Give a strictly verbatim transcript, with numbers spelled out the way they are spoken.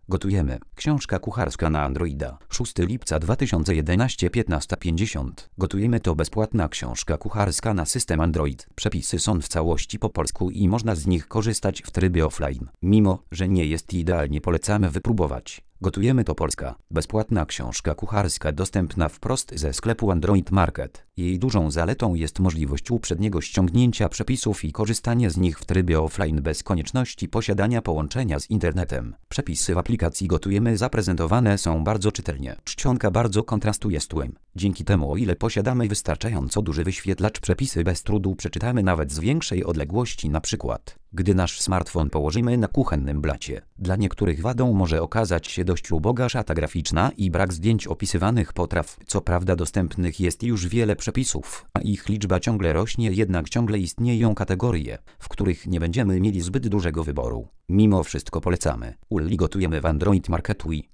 Gotujemy. Książka kucharska na Androida. szóstego lipca dwa tysiące jedenastego, piętnasta pięćdziesiąt. Gotujemy to bezpłatna książka kucharska na system Android. Przepisy są w całości po polsku i można z nich korzystać w trybie offline. Mimo, że nie jest idealnie, polecamy wypróbować. Gotujemy to polska, bezpłatna książka kucharska dostępna wprost ze sklepu Android Market. Jej dużą zaletą jest możliwość uprzedniego ściągnięcia przepisów i korzystania z nich w trybie offline bez konieczności posiadania połączenia z internetem. Przepisy w aplikacji Gotujemy zaprezentowane są bardzo czytelnie. Czcionka bardzo kontrastuje z tłem. Dzięki temu, o ile posiadamy wystarczająco duży wyświetlacz, przepisy bez trudu przeczytamy nawet z większej odległości, na przykład gdy nasz smartfon położymy na kuchennym blacie. Dla niektórych wadą może okazać się dość uboga szata graficzna i brak zdjęć opisywanych potraw. Co prawda dostępnych jest już wiele przepisów, a ich liczba ciągle rośnie, jednak ciągle istnieją kategorie, w których nie będziemy mieli zbyt dużego wyboru. Mimo wszystko polecamy. Uli Gotujemy w Android Market U I.